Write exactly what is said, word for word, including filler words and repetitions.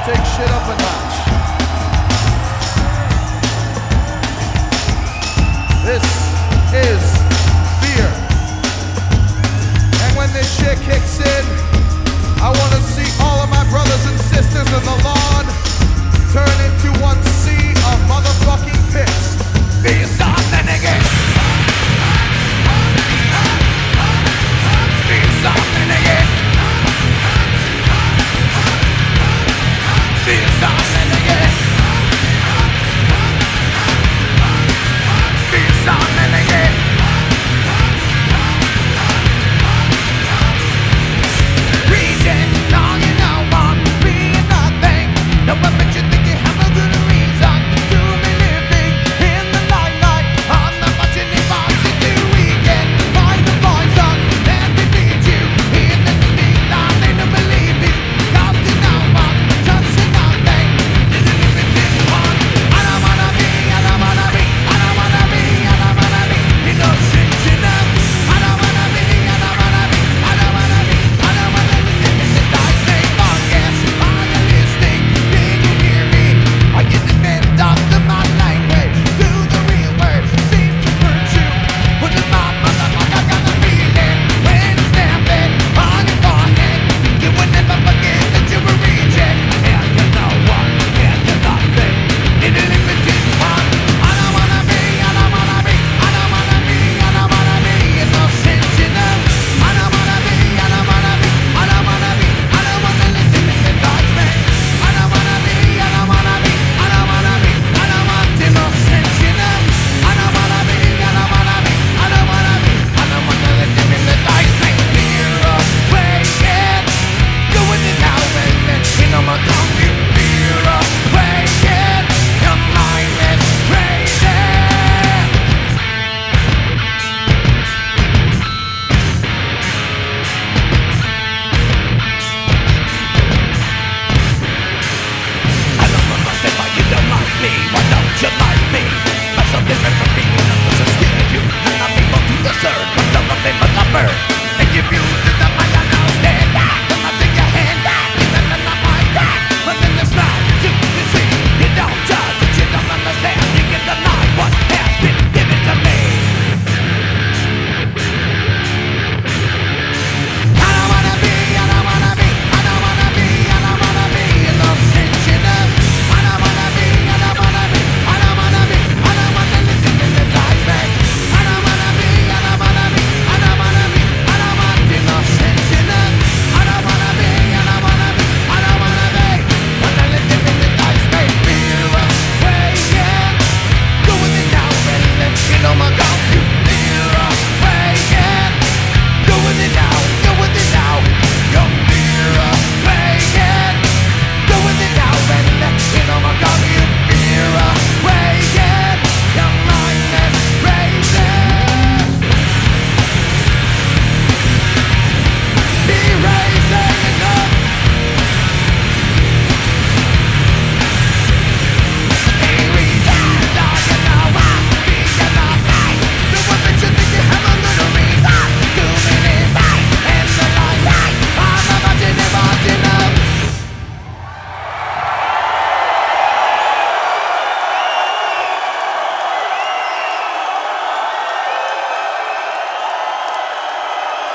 take shit up a notch. This is fear. And when this shit kicks in, I wanna see all of my brothers and sisters in the lawn turn into one sea of motherfucking pits. Be something again. Be something again. Be something.